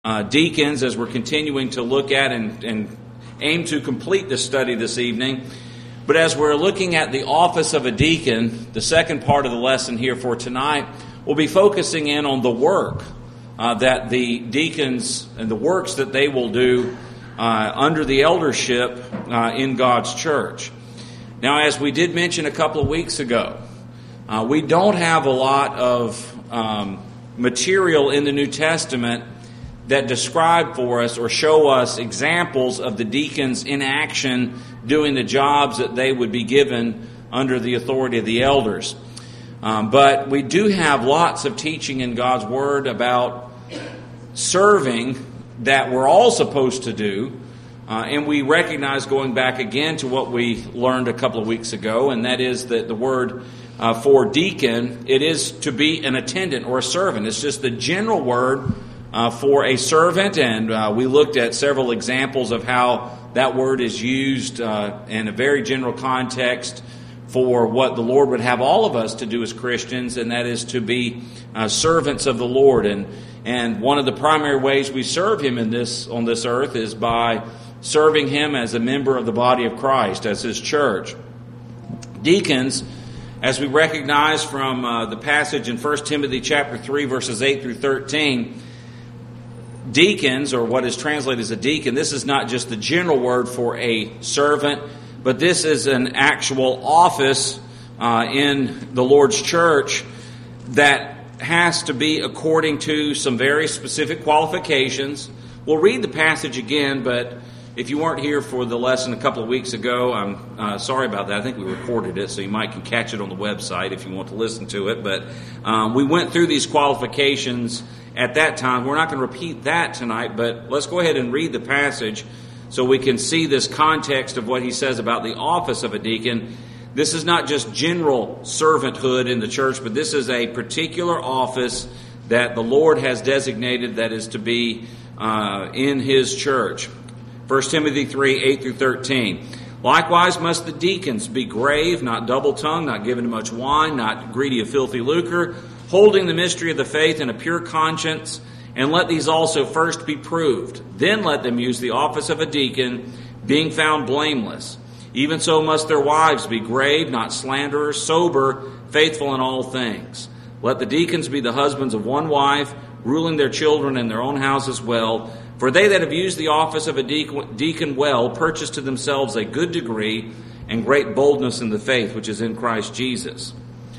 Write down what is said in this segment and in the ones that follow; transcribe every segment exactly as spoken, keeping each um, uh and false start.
uh, deacons as we're continuing to look at and, and aim to complete this study this evening. But as we're looking at the office of a deacon, the second part of the lesson here for tonight, we'll be focusing in on the work uh, that the deacons and the works that they will do uh, under the eldership uh, in God's church. Now, as we did mention a couple of weeks ago, uh, we don't have a lot of um, material in the New Testament that describe for us or show us examples of the deacons in action doing the jobs that they would be given under the authority of the elders. Um, but we do have lots of teaching in God's Word about serving that we're all supposed to do. Uh, and we recognize, going back again to what we learned a couple of weeks ago, and that is that the word uh, for deacon, it is to be an attendant or a servant. It's just the general word uh, for a servant, and uh, we looked at several examples of how that word is used uh, in a very general context for what the Lord would have all of us to do as Christians, and that is to be uh, servants of the Lord. And and one of the primary ways we serve Him in this on this earth is by serving Him as a member of the body of Christ, as His church. Deacons, as we recognize from uh, the passage in First Timothy chapter three, verses eight through thirteen, deacons, or what is translated as a deacon, this is not just the general word for a servant, but this is an actual office uh, in the Lord's church that has to be according to some very specific qualifications. We'll read the passage again, but if you weren't here for the lesson a couple of weeks ago, I'm uh, sorry about that. I think we recorded it, so you might can catch it on the website if you want to listen to it. But um, we went through these qualifications at that time. We're not going to repeat that tonight, but let's go ahead and read the passage so we can see this context of what he says about the office of a deacon. This is not just general servanthood in the church, but this is a particular office that the Lord has designated that is to be uh, in His church. First Timothy three, eight through thirteen. Likewise must the deacons be grave, not double-tongued, not given to much wine, not greedy of filthy lucre, holding the mystery of the faith in a pure conscience, and let these also first be proved. Then let them use the office of a deacon, being found blameless. Even so must their wives be grave, not slanderers, sober, faithful in all things. Let the deacons be the husbands of one wife, ruling their children and their own houses well. For they that have used the office of a deacon well purchase to themselves a good degree and great boldness in the faith which is in Christ Jesus.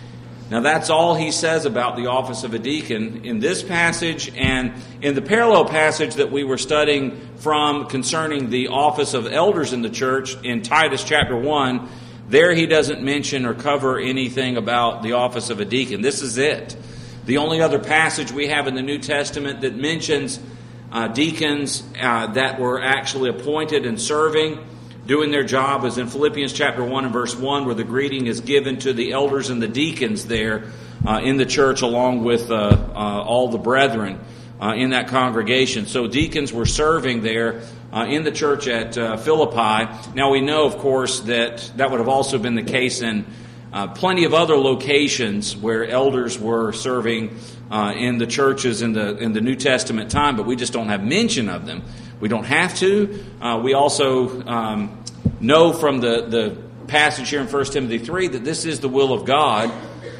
Now that's all he says about the office of a deacon in this passage, and in the parallel passage that we were studying from concerning the office of elders in the church in Titus chapter one. There he doesn't mention or cover anything about the office of a deacon. This is it. The only other passage we have in the New Testament that mentions uh, deacons uh, that were actually appointed and serving, doing their job, is in Philippians chapter one and verse one, where the greeting is given to the elders and the deacons there uh, in the church, along with uh, uh, all the brethren uh, in that congregation. So deacons were serving there uh, in the church at uh, Philippi. Now we know, of course, that that would have also been the case in uh, plenty of other locations where elders were serving uh, in the churches in the in the New Testament time, but we just don't have mention of them. We don't have to. Uh, we also um, know from the, the passage here in First Timothy three that this is the will of God,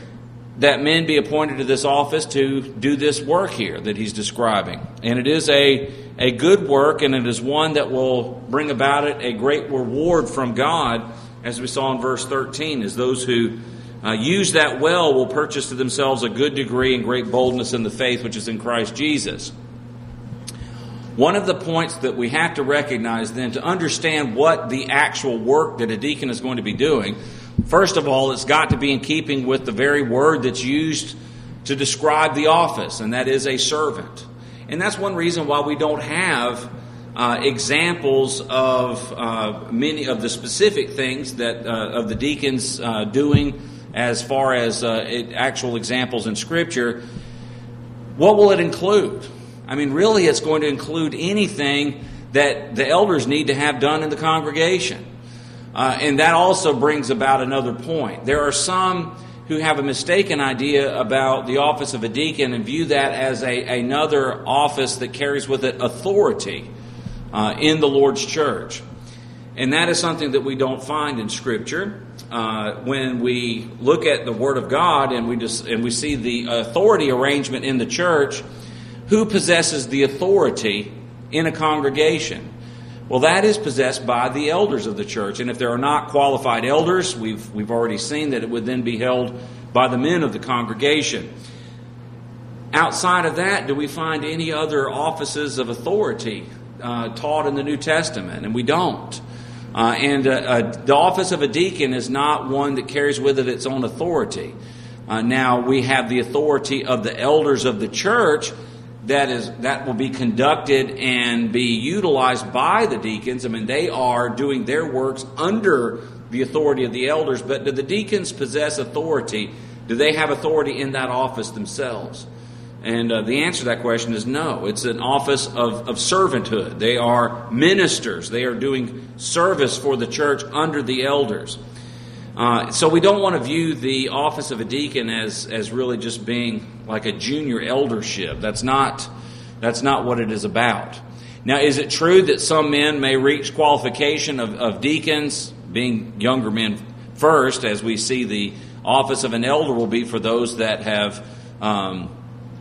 that men be appointed to this office to do this work here that he's describing. And it is a, a good work, and it is one that will bring about it a great reward from God, as we saw in verse thirteen, as those who uh, use that well will purchase to themselves a good degree and great boldness in the faith which is in Christ Jesus. One of the points that we have to recognize then to understand what the actual work that a deacon is going to be doing, first of all, it's got to be in keeping with the very word that's used to describe the office, and that is a servant. And that's one reason why we don't have uh, examples of uh, many of the specific things that uh, of the deacons uh, doing as far as uh, it, actual examples in Scripture. What will it include? I mean, really, it's going to include anything that the elders need to have done in the congregation. Uh, and that also brings about another point. There are some who have a mistaken idea about the office of a deacon and view that as a, another office that carries with it authority uh, in the Lord's church. And that is something that we don't find in Scripture. Uh, when we look at the Word of God and we just and we see the authority arrangement in the church, who possesses the authority in a congregation? Well, that is possessed by the elders of the church. And if there are not qualified elders, we've we've already seen that it would then be held by the men of the congregation. Outside of that, do we find any other offices of authority uh, taught in the New Testament? And we don't. Uh, and uh, uh, the office of a deacon is not one that carries with it its own authority. Uh, now, we have the authority of the elders of the church that is that will be conducted and be utilized by the deacons. I mean, they are doing their works under the authority of the elders. But do the deacons possess authority? Do they have authority in that office themselves? And uh, the answer to that question is no. It's an office of, of servanthood. They are ministers. They are doing service for the church under the elders. Uh, so we don't want to view the office of a deacon as, as really just being like a junior eldership. That's not, that's not what it is about. Now, is it true that some men may reach qualification of, of deacons, being younger men first, as we see the office of an elder will be for those that have, um,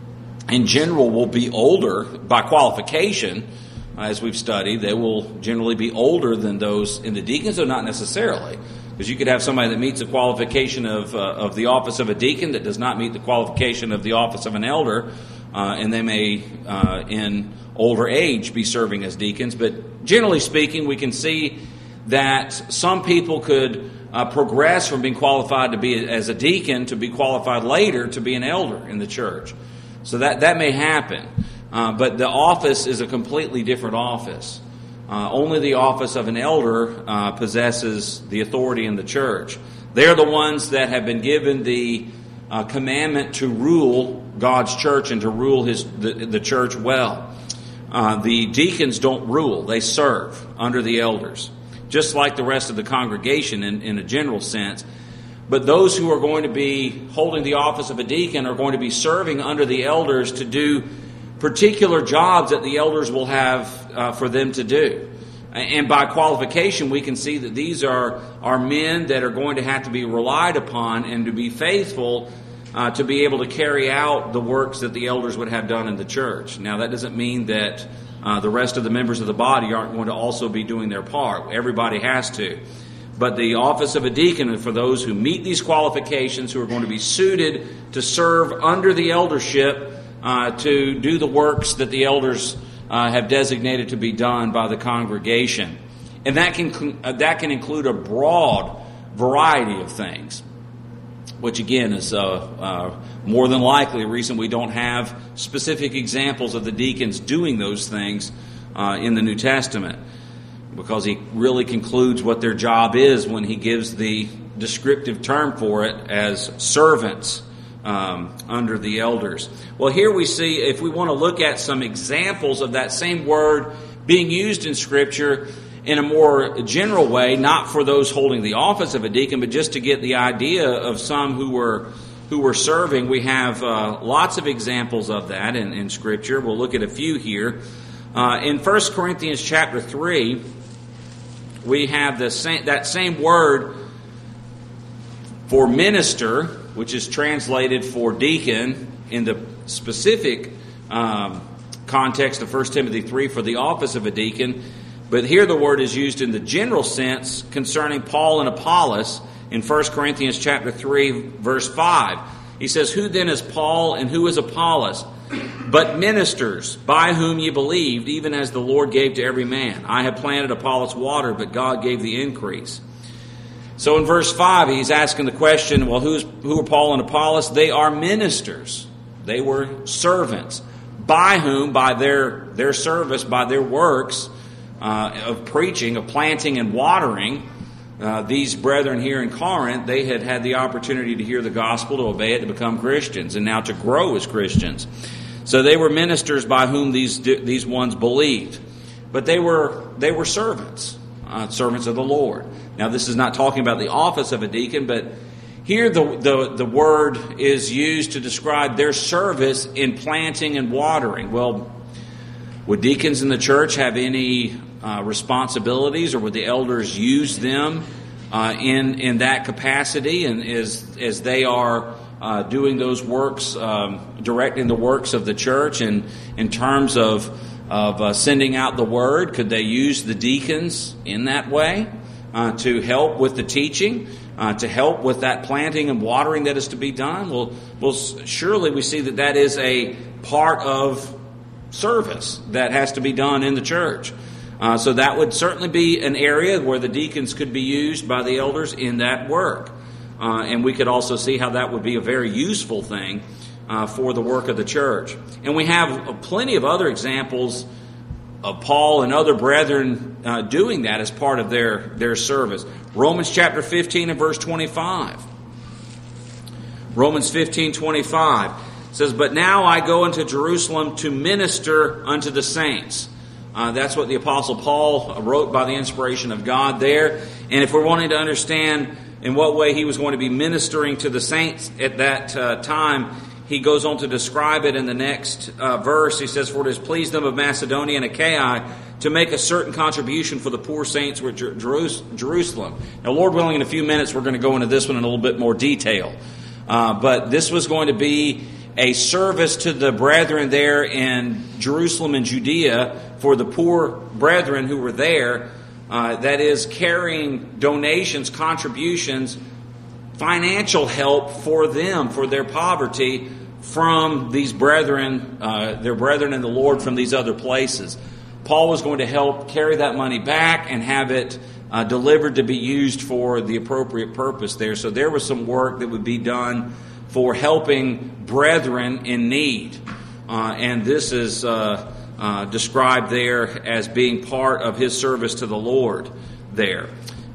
in general, will be older by qualification, as we've studied. They will generally be older than those in the deacons, though not necessarily. Because you could have somebody that meets the qualification of uh, of the office of a deacon that does not meet the qualification of the office of an elder, uh, and they may, uh, in older age, be serving as deacons. But generally speaking, we can see that some people could uh, progress from being qualified to be as a deacon to be qualified later to be an elder in the church. So that, that may happen. Uh, but the office is a completely different office. Uh, only the office of an elder uh, possesses the authority in the church. They're the ones that have been given the uh, commandment to rule God's church and to rule his the, the church well. Uh, the deacons don't rule. They serve under the elders, just like the rest of the congregation in, in a general sense. But those who are going to be holding the office of a deacon are going to be serving under the elders to do particular jobs that the elders will have uh, for them to do. And by qualification, we can see that these are, are men that are going to have to be relied upon and to be faithful uh, to be able to carry out the works that the elders would have done in the church. Now, that doesn't mean that uh, the rest of the members of the body aren't going to also be doing their part. Everybody has to. But the office of a deacon is for those who meet these qualifications, who are going to be suited to serve under the eldership, Uh, to do the works that the elders uh, have designated to be done by the congregation. And that can uh, that can include a broad variety of things, which again is uh, uh, more than likely a reason we don't have specific examples of the deacons doing those things uh, in the New Testament, because he really concludes what their job is when he gives the descriptive term for it as servants Um, under the elders. Well, here we see, if we want to look at some examples of that same word being used in Scripture in a more general way, not for those holding the office of a deacon, but just to get the idea of some who were who were serving, we have uh, lots of examples of that in, in Scripture. We'll look at a few here. Uh, in First Corinthians chapter three, we have the same, that same word for minister, which is translated for deacon in the specific um, context of First Timothy three for the office of a deacon. But here the word is used in the general sense concerning Paul and Apollos in First Corinthians chapter three, verse five. He says, "Who then is Paul and who is Apollos? But ministers, by whom ye believed, even as the Lord gave to every man. I have planted, Apollos watered, but God gave the increase." So in verse five, he's asking the question, well, who's, who are Paul and Apollos? They are ministers. They were servants. By whom, by their, their service, by their works uh, of preaching, of planting and watering, uh, these brethren here in Corinth, they had had the opportunity to hear the gospel, to obey it, to become Christians, and now to grow as Christians. So they were ministers by whom these these ones believed. But they were they were servants, uh, servants of the Lord. Now, this is not talking about the office of a deacon, but Here the, the, the word is used to describe their service in planting and watering. Well, would deacons in the church have any uh, responsibilities, or would the elders use them uh, in in that capacity, and as as they are uh, doing those works, um, directing the works of the church, and in terms of of uh, sending out the word, could they use the deacons in that way uh, to help with the teaching? Uh, to help with that planting and watering that is to be done? Well, well, surely we see that that is a part of service that has to be done in the church. Uh, so that would certainly be an area where the deacons could be used by the elders in that work. Uh, and we could also see how that would be a very useful thing uh, for the work of the church. And we have plenty of other examples of Paul and other brethren uh, doing that as part of their, their service. Romans chapter fifteen and verse twenty-five. Romans fifteen twenty-five says, "But now I go into Jerusalem to minister unto the saints." Uh, that's what the Apostle Paul wrote by the inspiration of God there. And if we're wanting to understand in what way he was going to be ministering to the saints at that uh, time, he goes on to describe it in the next uh, verse. He says, "For it has pleased them of Macedonia and Achaia to make a certain contribution for the poor saints with Jer- Jerusalem." Now, Lord willing, in a few minutes we're going to go into this one in a little bit more detail. Uh, but this was going to be a service to the brethren there in Jerusalem and Judea for the poor brethren who were there. Uh, that is, carrying donations, contributions, financial help for them, for their poverty, from these brethren, uh, their brethren in the Lord from these other places. Paul was going to help carry that money back and have it uh, delivered to be used for the appropriate purpose there. So there was some work that would be done for helping brethren in need. Uh, and this is uh, uh, described there as being part of his service to the Lord there.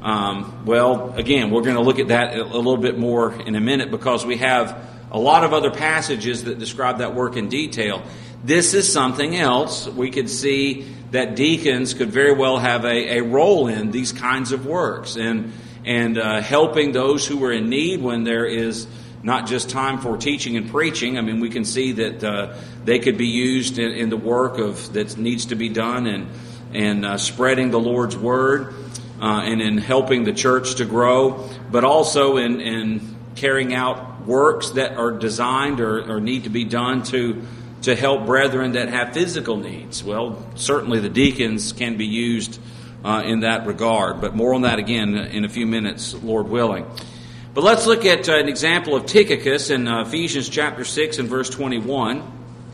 Um, well, again, we're going to look at that a little bit more in a minute, because we have a lot of other passages that describe that work in detail. This is something else we could see that deacons could very well have a, a role in, these kinds of works, and and uh, helping those who are in need when there is not just time for teaching and preaching. I mean, we can see that uh, they could be used in, in the work of that needs to be done, and and uh, spreading the Lord's word, uh, and in helping the church to grow, but also in, in carrying out works that are designed or, or need to be done to to help brethren that have physical needs. Well, certainly the deacons can be used uh, in that regard, but more on that again in a few minutes, Lord willing. But let's look at uh, an example of Tychicus in uh, Ephesians chapter six and verse twenty-one.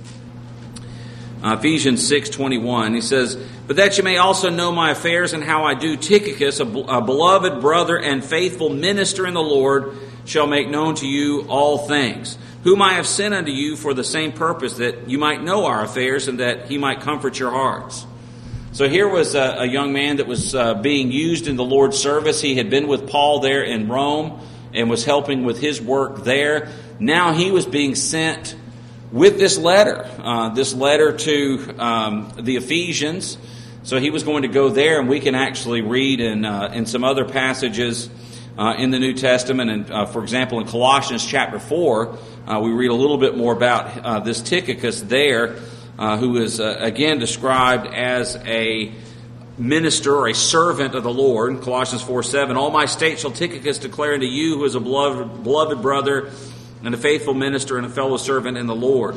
Uh, Ephesians six twenty-one, he says, "But that you may also know my affairs and how I do, Tychicus, a, a beloved brother and faithful minister in the Lord, shall make known to you all things, whom I have sent unto you for the same purpose, that you might know our affairs and that he might comfort your hearts." So here was a, a young man that was uh, being used in the Lord's service. He had been with Paul there in Rome and was helping with his work there. Now he was being sent with this letter, uh, this letter to um, the Ephesians. So he was going to go there, and we can actually read in, uh, in some other passages Uh, in the New Testament, and uh, for example, in Colossians chapter four, uh, we read a little bit more about uh, this Tychicus there, uh, who is uh, again described as a minister or a servant of the Lord. Colossians four seven, "All my state shall Tychicus declare unto you, who is a beloved, beloved brother and a faithful minister and a fellow servant in the Lord."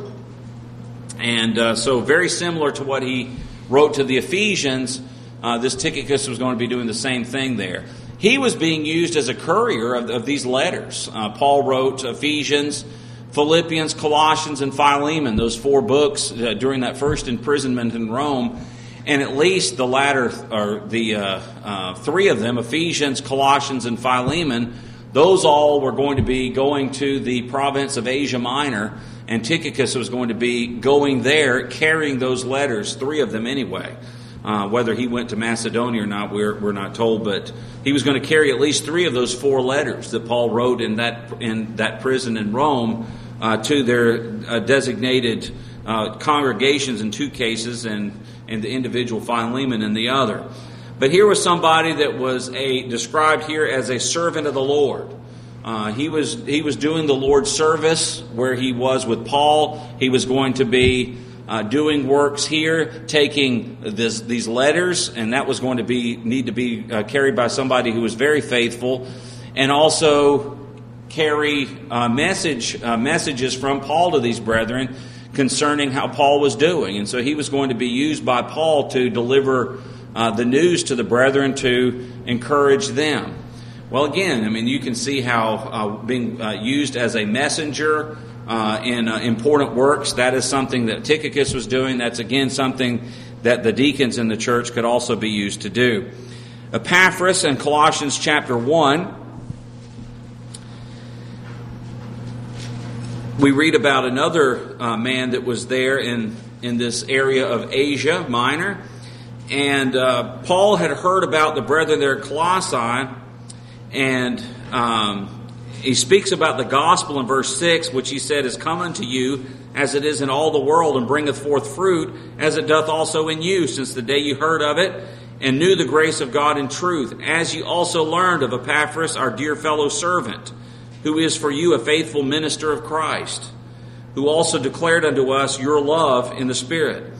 And uh, so very similar to what he wrote to the Ephesians, uh, this Tychicus was going to be doing the same thing there. He was being used as a courier of, of these letters. Uh, Paul wrote Ephesians, Philippians, Colossians, and Philemon, those four books uh, during that first imprisonment in Rome. And at least the latter, or the uh, uh, three of them, Ephesians, Colossians, and Philemon, those all were going to be going to the province of Asia Minor, and Tychicus was going to be going there carrying those letters, three of them anyway. Uh, whether he went to Macedonia or not, we're we're not told, but he was going to carry at least three of those four letters that Paul wrote in that in that prison in Rome uh, to their uh, designated uh, congregations in two cases, and and the individual Philemon in the other. But here was somebody that was a described here as a servant of the Lord, Uh, he was he was doing the Lord's service where he was with Paul. He was going to be uh, doing works here, taking this, these letters, and that was going to be need to be uh, carried by somebody who was very faithful, and also carry uh, message uh, messages from Paul to these brethren concerning how Paul was doing. And so he was going to be used by Paul to deliver uh, the news to the brethren to encourage them. Well, again, I mean, you can see how uh, being uh, used as a messenger uh, in uh, important works, that is something that Tychicus was doing. That's, again, something that the deacons in the church could also be used to do. Epaphras in Colossians chapter one, we read about another uh, man that was there in, in this area of Asia Minor. And uh, Paul had heard about the brethren there at Colossae. And um, he speaks about the gospel in verse six, which he said is come unto you as it is in all the world, and bringeth forth fruit, as it doth also in you, since the day you heard of it, and knew the grace of God in truth, as you also learned of Epaphras, our dear fellow servant, who is for you a faithful minister of Christ, who also declared unto us your love in the Spirit.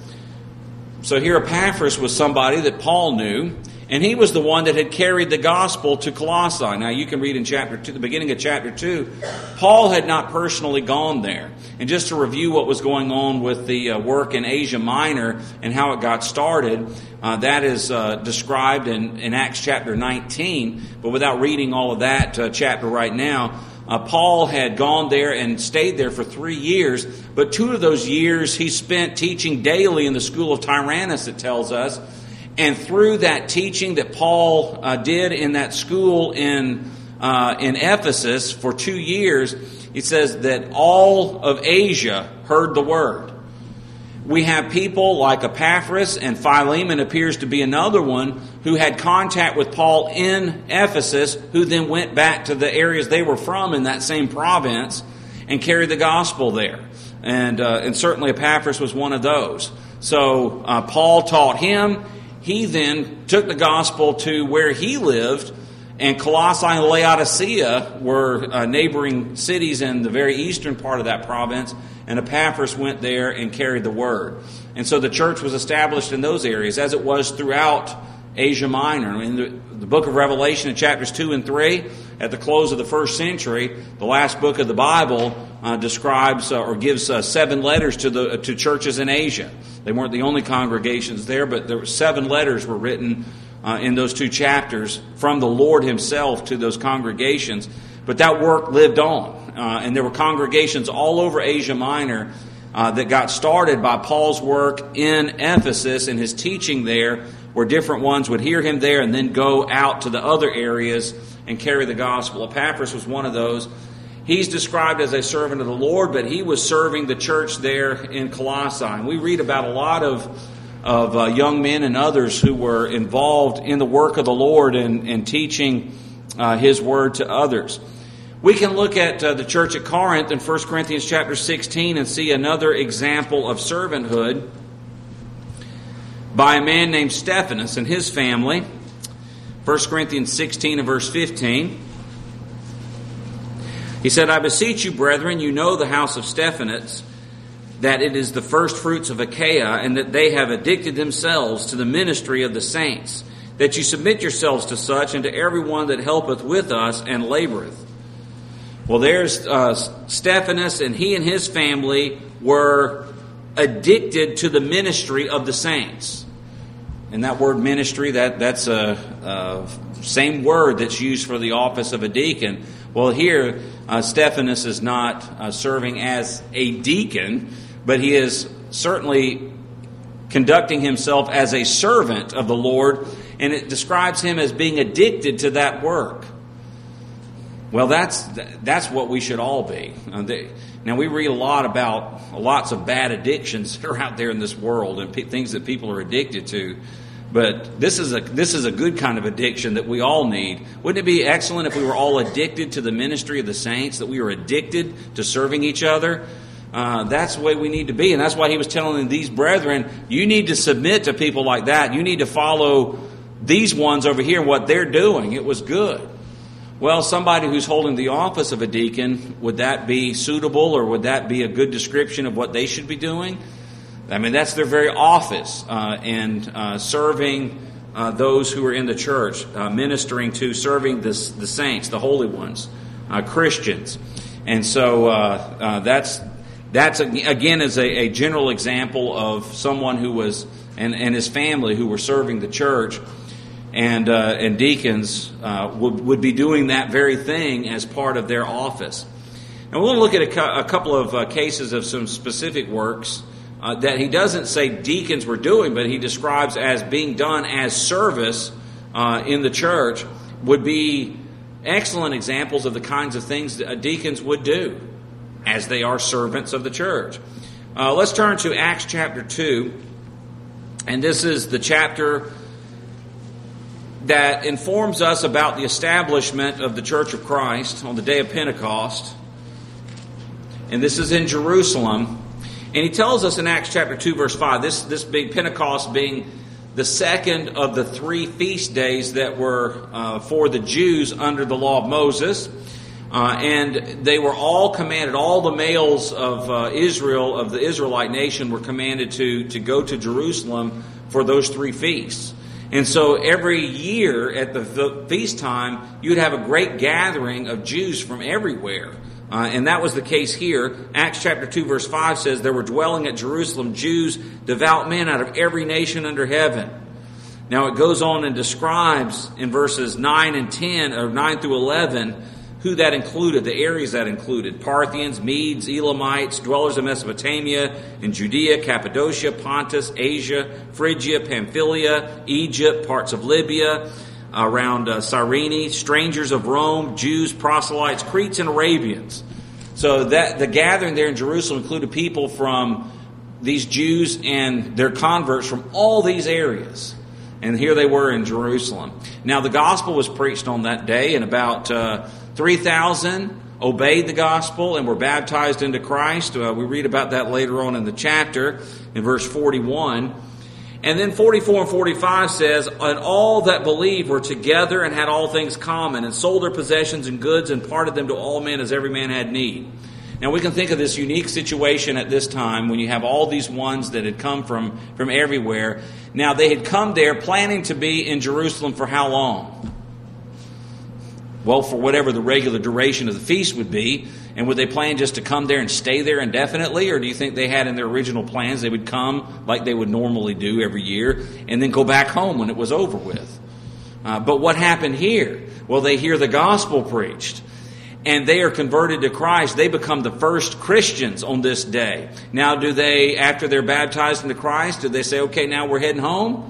So here Epaphras was somebody that Paul knew, and he was the one that had carried the gospel to Colossae. Now you can read in chapter two, the beginning of chapter two, Paul had not personally gone there. And just to review what was going on with the uh, work in Asia Minor and how it got started, uh, that is uh, described in, in Acts chapter nineteen. But without reading all of that uh, chapter right now, uh, Paul had gone there and stayed there for three years. But two of those years he spent teaching daily in the school of Tyrannus, it tells us. And through that teaching that Paul uh, did in that school in uh, in Ephesus for two years, it says that all of Asia heard the word. We have people like Epaphras, and Philemon appears to be another one, who had contact with Paul in Ephesus, who then went back to the areas they were from in that same province and carried the gospel there. And, uh, and certainly Epaphras was one of those. So uh, Paul taught him. He then took the gospel to where he lived, and Colossae and Laodicea were uh, neighboring cities in the very eastern part of that province, and Epaphras went there and carried the word. And so the church was established in those areas, as it was throughout Asia Minor. In the, the book of Revelation in chapters two and three, at the close of the first century, the last book of the Bible uh, describes uh, or gives uh, seven letters to the to churches in Asia. They weren't the only congregations there, but there were seven letters were written uh, in those two chapters from the Lord himself to those congregations. But that work lived on. Uh, and there were congregations all over Asia Minor uh, that got started by Paul's work in Ephesus and his teaching there, where different ones would hear him there and then go out to the other areas and carry the gospel. Epaphras was one of those. He's described as a servant of the Lord, but he was serving the church there in Colossae. And we read about a lot of of uh, young men and others who were involved in the work of the Lord and, and teaching uh, His word to others. We can look at uh, the church at Corinth in First Corinthians chapter sixteen and see another example of servanthood by a man named Stephanas and his family. First Corinthians sixteen and verse fifteen. He said, I beseech you, brethren, you know the house of Stephanas, that it is the first fruits of Achaia, and that they have addicted themselves to the ministry of the saints, that you submit yourselves to such, and to every one that helpeth with us and laboreth. Well, there's uh, Stephanas, and he and his family were addicted to the ministry of the saints. And that word ministry, that that's a, a same word that's used for the office of a deacon. Well, here, uh, Stephanas is not uh, serving as a deacon, but he is certainly conducting himself as a servant of the Lord, and it describes him as being addicted to that work. Well, that's that's what we should all be. Uh, they, now, we read a lot about lots of bad addictions that are out there in this world and pe- things that people are addicted to. But this is a this is a good kind of addiction that we all need. Wouldn't it be excellent if we were all addicted to the ministry of the saints, that we were addicted to serving each other? Uh, that's the way we need to be. And that's why he was telling these brethren, you need to submit to people like that. You need to follow these ones over here and what they're doing. It was good. Well, somebody who's holding the office of a deacon, would that be suitable, or would that be a good description of what they should be doing? I mean, that's their very office, uh, and uh, serving uh, those who are in the church, uh, ministering to, serving the, the saints, the holy ones, uh, Christians. And so uh, uh, that's, that's again, is a, a general example of someone who was, and, and his family who were serving the church. And uh, and deacons uh, would, would be doing that very thing as part of their office. And we're going to look at a, cu- a couple of uh, cases of some specific works uh, that he doesn't say deacons were doing, but he describes as being done as service uh, in the church, would be excellent examples of the kinds of things that deacons would do as they are servants of the church. Uh, let's turn to Acts chapter two, and this is the chapter that informs us about the establishment of the Church of Christ on the day of Pentecost. And this is in Jerusalem. And he tells us in Acts chapter two, verse five, this, this big Pentecost being the second of the three feast days that were uh, for the Jews under the law of Moses. Uh, and they were all commanded, all the males of uh, Israel, of the Israelite nation, were commanded to, to go to Jerusalem for those three feasts. And so every year at the feast time, you'd have a great gathering of Jews from everywhere. Uh, and that was the case here. Acts chapter two verse five says, there were dwelling at Jerusalem Jews, devout men out of every nation under heaven. Now it goes on and describes in verses nine and ten, or nine through eleven, who that included, the areas that included: Parthians, Medes, Elamites, dwellers of Mesopotamia, in Judea, Cappadocia, Pontus, Asia, Phrygia, Pamphylia, Egypt, parts of Libya, around uh, Cyrene, strangers of Rome, Jews, proselytes, Cretes, and Arabians. So that the gathering there in Jerusalem included people from these Jews and their converts from all these areas. And here they were in Jerusalem. Now the gospel was preached on that day, and about uh, three thousand obeyed the gospel and were baptized into Christ. Uh, we read about that later on in the chapter in verse forty-one. And then forty-four and forty-five says, and all that believed were together and had all things common, and sold their possessions and goods and parted them to all men as every man had need. Now we can think of this unique situation at this time when you have all these ones that had come from, from everywhere. Now they had come there planning to be in Jerusalem for how long? Well, for whatever the regular duration of the feast would be. And would they plan just to come there and stay there indefinitely? Or do you think they had in their original plans they would come like they would normally do every year and then go back home when it was over with? Uh, but what happened here? Well, they hear the gospel preached, and they are converted to Christ. They become the first Christians on this day. Now, do they, after they're baptized into Christ, do they say, okay, now we're heading home?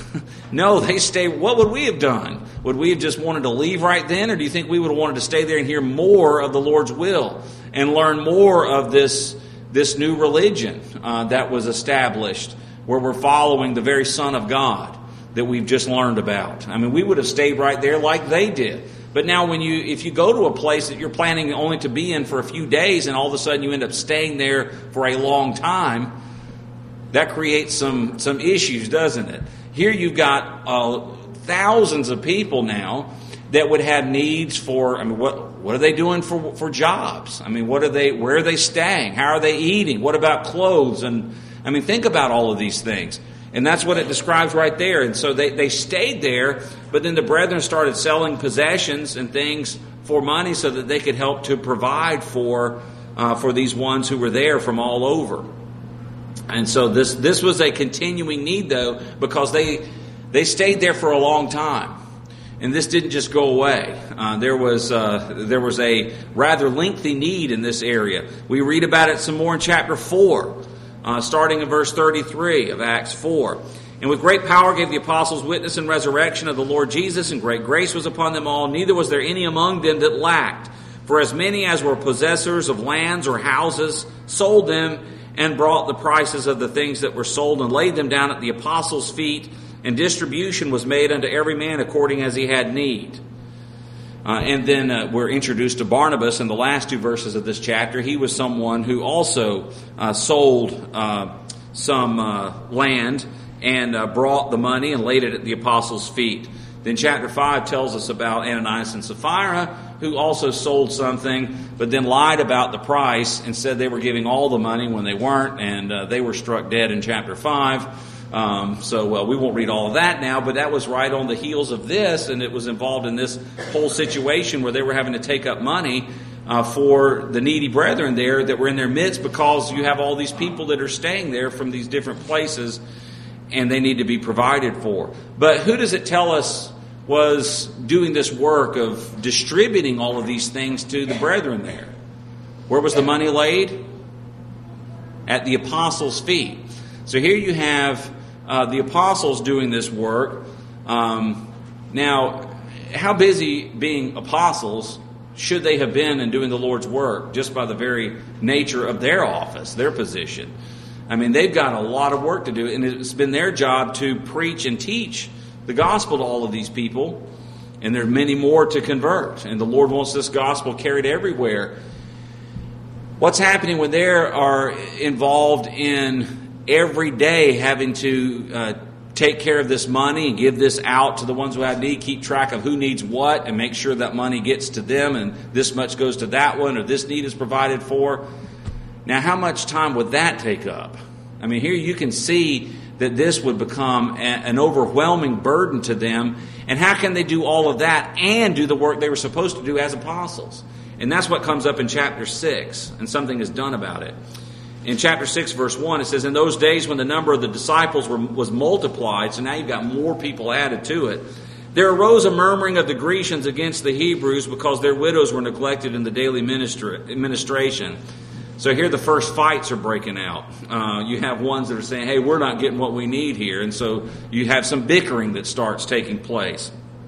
No, they stay. What would we have done? Would we have just wanted to leave right then? Or do you think we would have wanted to stay there and hear more of the Lord's will and learn more of this, this new religion uh, that was established, where we're following the very Son of God that we've just learned about? I mean, we would have stayed right there like they did. But now when you, if you go to a place that you're planning only to be in for a few days and all of a sudden you end up staying there for a long time, that creates some, some issues, doesn't it? Here you've got uh, thousands of people now that would have needs for, I mean, what what are they doing for for jobs? I mean, what are they, where are they staying? How are they eating? What about clothes? And I mean, think about all of these things. And that's what it describes right there. And so they, they stayed there, but then the brethren started selling possessions and things for money so that they could help to provide for uh, for these ones who were there from all over. And so this this was a continuing need, though, because they they stayed there for a long time, and this didn't just go away. Uh, there was uh, there was a rather lengthy need in this area. We read about it some more in chapter four, uh, starting in verse thirty-three of Acts four. And with great power gave the apostles witness and resurrection of the Lord Jesus, and great grace was upon them all. Neither was there any among them that lacked. For as many as were possessors of lands or houses sold them, and brought the prices of the things that were sold and laid them down at the apostles' feet, and distribution was made unto every man according as he had need. Uh, and then uh, we're introduced to Barnabas in the last two verses of this chapter. He was someone who also uh, sold uh, some uh, land and uh, brought the money and laid it at the apostles' feet. Then chapter five tells us about Ananias and Sapphira, who also sold something, but then lied about the price and said they were giving all the money when they weren't, and uh, they were struck dead in chapter five. Um, so well, we won't read all of that now, but that was right on the heels of this, and it was involved in this whole situation where they were having to take up money uh, for the needy brethren there that were in their midst, because you have all these people that are staying there from these different places, and they need to be provided for. But who does it tell us was doing this work of distributing all of these things to the brethren there? Where was the money laid? At the apostles' feet. So here you have uh, the apostles doing this work. Um, now, how busy being apostles should they have been in doing the Lord's work just by the very nature of their office, their position? I mean, they've got a lot of work to do, and it's been their job to preach and teach the gospel to all of these people, and there are many more to convert, and the Lord wants this gospel carried everywhere. What's happening when they are involved in every day having to uh, take care of this money and give this out to the ones who have need, keep track of who needs what, and make sure that money gets to them, and this much goes to that one, or this need is provided for? Now, how much time would that take up? I mean, here you can see that this would become a, an overwhelming burden to them. And how can they do all of that and do the work they were supposed to do as apostles? And that's what comes up in chapter six, and something is done about it. In chapter six, verse one, it says, "In those days when the number of the disciples were, was multiplied," so now you've got more people added to it, "there arose a murmuring of the Grecians against the Hebrews because their widows were neglected in the daily ministry, administration." So here the first fights are breaking out. Uh, you have ones that are saying, hey, we're not getting what we need here. And so you have some bickering that starts taking place.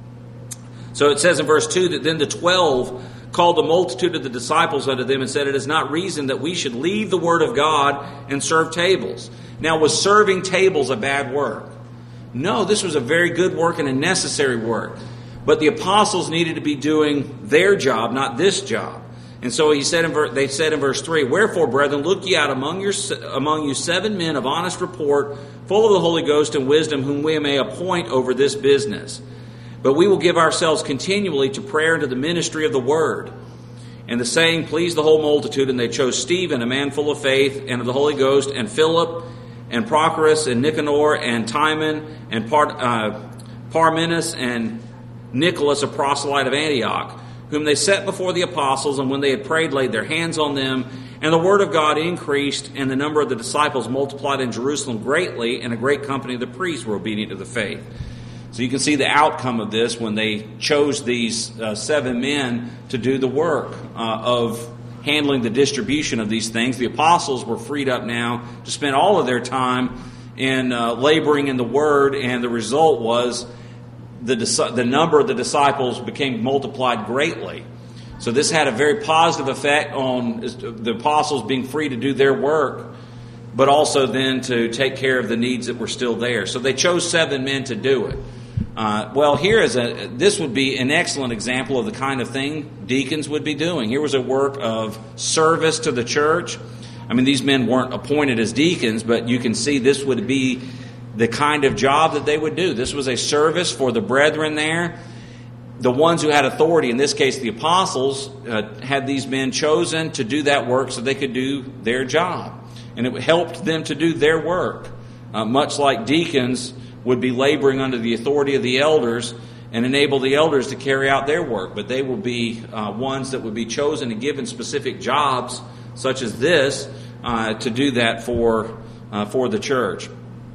So it says in verse two that then the twelve called the multitude of the disciples unto them and said, "It is not reason that we should leave the word of God and serve tables." Now, was serving tables a bad work? No, this was a very good work and a necessary work. But the apostles needed to be doing their job, not this job. And so he said in ver- they said in verse three, "Wherefore, brethren, look ye out among, your, among you seven men of honest report, full of the Holy Ghost and wisdom, whom we may appoint over this business. But we will give ourselves continually to prayer and to the ministry of the word." And the saying pleased the whole multitude, and they chose Stephen, a man full of faith and of the Holy Ghost, and Philip, and Prochorus, and Nicanor, and Timon, and Par- uh, Parmenas, and Nicholas, a proselyte of Antioch, whom they set before the apostles, and when they had prayed, laid their hands on them. And the word of God increased, and the number of the disciples multiplied in Jerusalem greatly, and a great company of the priests were obedient to the faith. So you can see the outcome of this when they chose these uh, seven men to do the work uh, of handling the distribution of these things. The apostles were freed up now to spend all of their time in uh, laboring in the word, and the result was The, the number of the disciples became multiplied greatly. So this had a very positive effect on the apostles being free to do their work, but also then to take care of the needs that were still there. So they chose seven men to do it. Uh, well, here is a this would be an excellent example of the kind of thing deacons would be doing. Here was a work of service to the church. I mean, these men weren't appointed as deacons, but you can see this would be the kind of job that they would do. This was a service for the brethren there. The ones who had authority, in this case the apostles, uh, had these men chosen to do that work so they could do their job. And it helped them to do their work, uh, much like deacons would be laboring under the authority of the elders and enable the elders to carry out their work. But they will be uh, ones that would be chosen and given specific jobs, such as this, uh, to do that for, uh, for the church.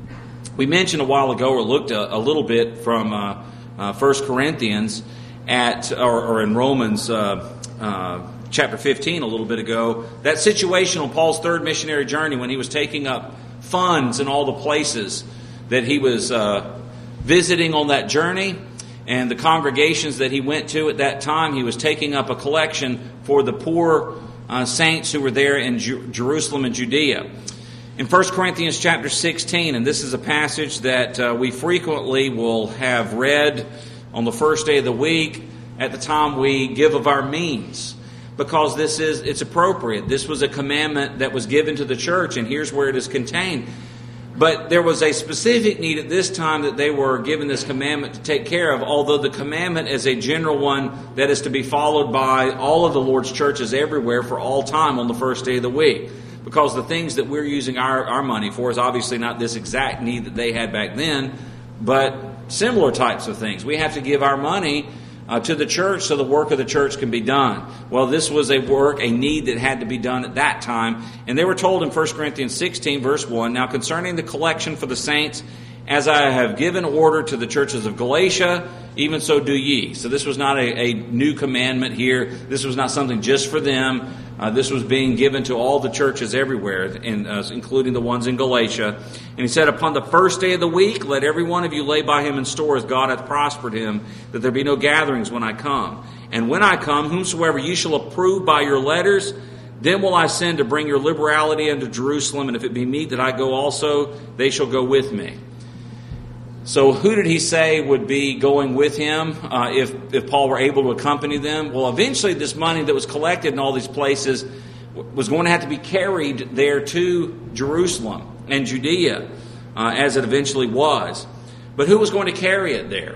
We mentioned a while ago, or looked a, a little bit from uh, uh, First Corinthians at, or, or in Romans uh, uh, chapter fifteen a little bit ago, that situation on Paul's third missionary journey when he was taking up funds in all the places that he was uh, visiting on that journey, and the congregations that he went to at that time. He was taking up a collection for the poor uh, saints who were there in Ju- Jerusalem and Judea. In First Corinthians chapter sixteen, and this is a passage that uh, we frequently will have read on the first day of the week at the time we give of our means, because this is it's appropriate. This was a commandment that was given to the church, and here's where it is contained. But there was a specific need at this time that they were given this commandment to take care of, although the commandment is a general one that is to be followed by all of the Lord's churches everywhere for all time on the first day of the week. Because the things that we're using our, our money for is obviously not this exact need that they had back then, but similar types of things. We have to give our money Uh, to the church so the work of the church can be done. Well, this was a work, a need that had to be done at that time. And they were told in First Corinthians sixteen, verse one, "Now concerning the collection for the saints, as I have given order to the churches of Galatia, even so do ye." So this was not a, a new commandment here. This was not something just for them. Uh, this was being given to all the churches everywhere, in, uh, including the ones in Galatia. And he said, "Upon the first day of the week, let every one of you lay by him in store as God hath prospered him, that there be no gatherings when I come. And when I come, whomsoever ye shall approve by your letters, then will I send to bring your liberality unto Jerusalem. And if it be meet that I go also, they shall go with me." So who did he say would be going with him uh, if, if Paul were able to accompany them? Well, eventually this money that was collected in all these places was going to have to be carried there to Jerusalem and Judea, uh, as it eventually was. But who was going to carry it there?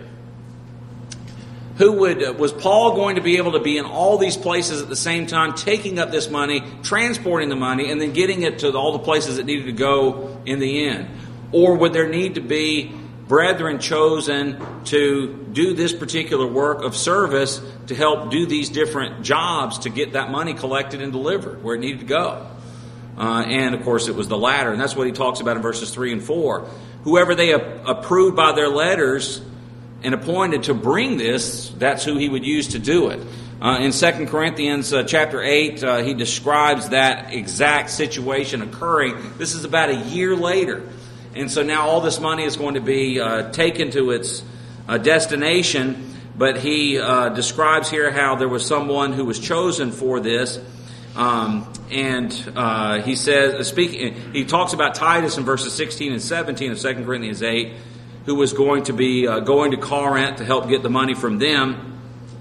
Who would uh, was Paul going to be able to be in all these places at the same time, taking up this money, transporting the money, and then getting it to all the places it needed to go in the end? Or would there need to be brethren chosen to do this particular work of service to help do these different jobs to get that money collected and delivered where it needed to go? Uh, and, of course, it was the latter. And that's what he talks about in verses three and four. Whoever they approved by their letters and appointed to bring this, that's who he would use to do it. Uh, in Second Corinthians uh, chapter eight, uh, he describes that exact situation occurring. This is about a year later. And so now all this money is going to be uh, taken to its uh, destination. But he uh, describes here how there was someone who was chosen for this. Um, and uh, he says, speaking, he talks about Titus in verses sixteen and seventeen of Second Corinthians eight, who was going to be uh, going to Corinth to help get the money from them.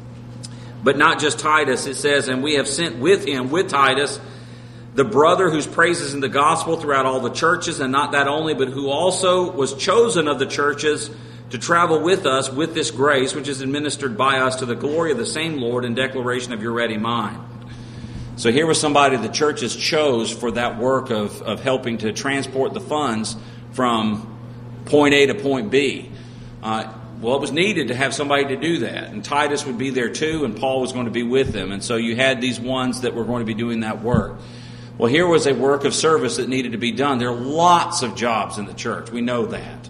But not just Titus. It says, "And we have sent with him, with Titus, the brother whose praises in the gospel throughout all the churches, and not that only, but who also was chosen of the churches to travel with us with this grace, which is administered by us to the glory of the same Lord in declaration of your ready mind." So here was somebody the churches chose for that work of, of helping to transport the funds from point A to point B. Uh, well, it was needed to have somebody to do that. And Titus would be there too, and Paul was going to be with them. And so you had these ones that were going to be doing that work. Well, here was a work of service that needed to be done. There are lots of jobs in the church. We know that.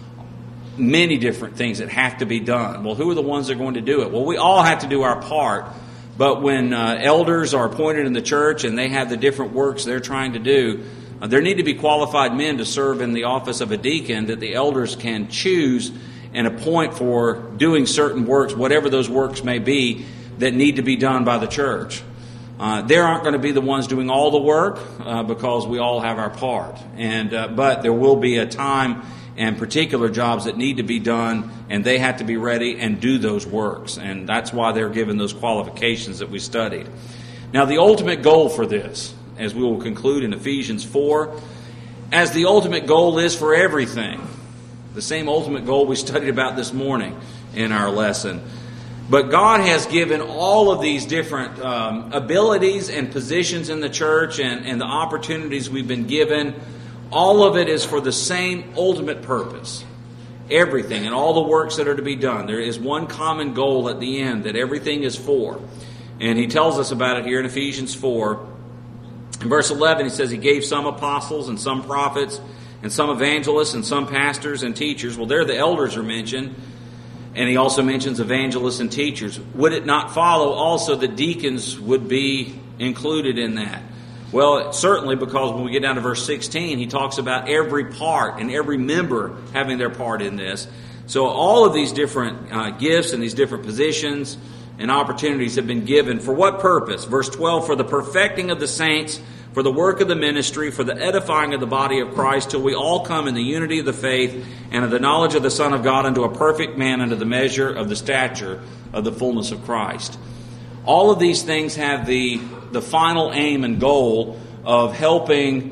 Many different things that have to be done. Well, who are the ones that are going to do it? Well, we all have to do our part. But when uh, elders are appointed in the church and they have the different works they're trying to do, uh, there need to be qualified men to serve in the office of a deacon that the elders can choose and appoint for doing certain works, whatever those works may be, that need to be done by the church. Uh, they aren't going to be the ones doing all the work uh, because we all have our part. And uh, but there will be a time and particular jobs that need to be done, and they have to be ready and do those works. And that's why they're given those qualifications that we studied. Now, the ultimate goal for this, as we will conclude in Ephesians four, as the ultimate goal is for everything, the same ultimate goal we studied about this morning in our lesson. But God has given all of these different um, abilities and positions in the church and, and the opportunities we've been given. All of it is for the same ultimate purpose. Everything and all the works that are to be done. There is one common goal at the end that everything is for. And he tells us about it here in Ephesians four. In verse eleven, he says he gave some apostles and some prophets and some evangelists and some pastors and teachers. Well, there the elders are mentioned. And he also mentions evangelists and teachers. Would it not follow also that deacons would be included in that? Well, certainly, because when we get down to verse sixteen, he talks about every part and every member having their part in this. So all of these different uh, gifts and these different positions and opportunities have been given. For what purpose? Verse twelve, for the perfecting of the saints, for the work of the ministry, for the edifying of the body of Christ, till we all come in the unity of the faith and of the knowledge of the Son of God unto a perfect man, unto the measure of the stature of the fullness of Christ. All of these things have the, the final aim and goal of helping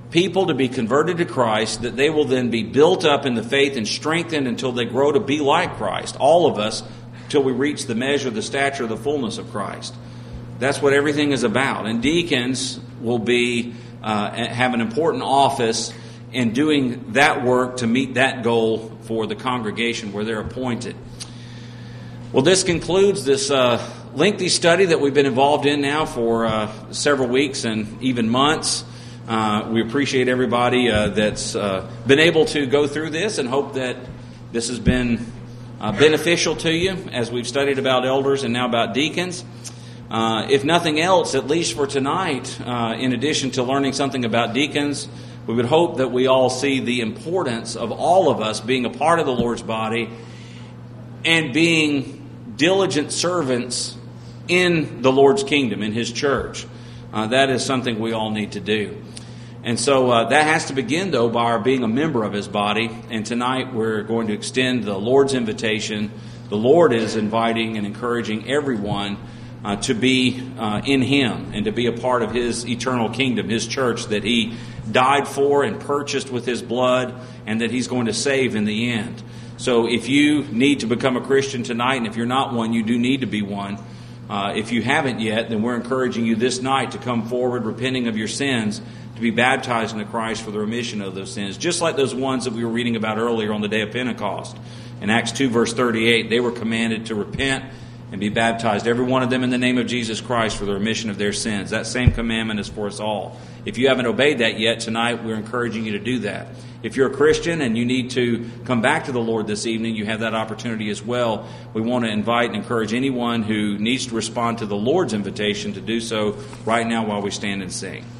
people to be converted to Christ, that they will then be built up in the faith and strengthened until they grow to be like Christ. All of us, till we reach the measure, the stature, the fullness of Christ. That's what everything is about. And deacons will be uh, have an important office in doing that work to meet that goal for the congregation where they're appointed. Well, this concludes this uh, lengthy study that we've been involved in now for uh, several weeks and even months. Uh, we appreciate everybody uh, that's uh, been able to go through this, and hope that this has been uh, beneficial to you as we've studied about elders and now about deacons. Uh, if nothing else, at least for tonight, uh, in addition to learning something about deacons, we would hope that we all see the importance of all of us being a part of the Lord's body and being diligent servants in the Lord's kingdom, in His church. Uh, that is something we all need to do. And so uh, that has to begin, though, by our being a member of His body. And tonight we're going to extend the Lord's invitation. The Lord is inviting and encouraging everyone uh, to be uh, in Him and to be a part of His eternal kingdom, His church that He died for and purchased with His blood, and that He's going to save in the end. So if you need to become a Christian tonight, and if you're not one, you do need to be one. Uh, if you haven't yet, then we're encouraging you this night to come forward, repenting of your sins, to be baptized into Christ for the remission of those sins. Just like those ones that we were reading about earlier on the day of Pentecost. In Acts two, verse thirty-eight, they were commanded to repent and be baptized, every one of them in the name of Jesus Christ for the remission of their sins. That same commandment is for us all. If you haven't obeyed that yet, tonight we're encouraging you to do that. If you're a Christian and you need to come back to the Lord this evening, you have that opportunity as well. We want to invite and encourage anyone who needs to respond to the Lord's invitation to do so right now while we stand and sing.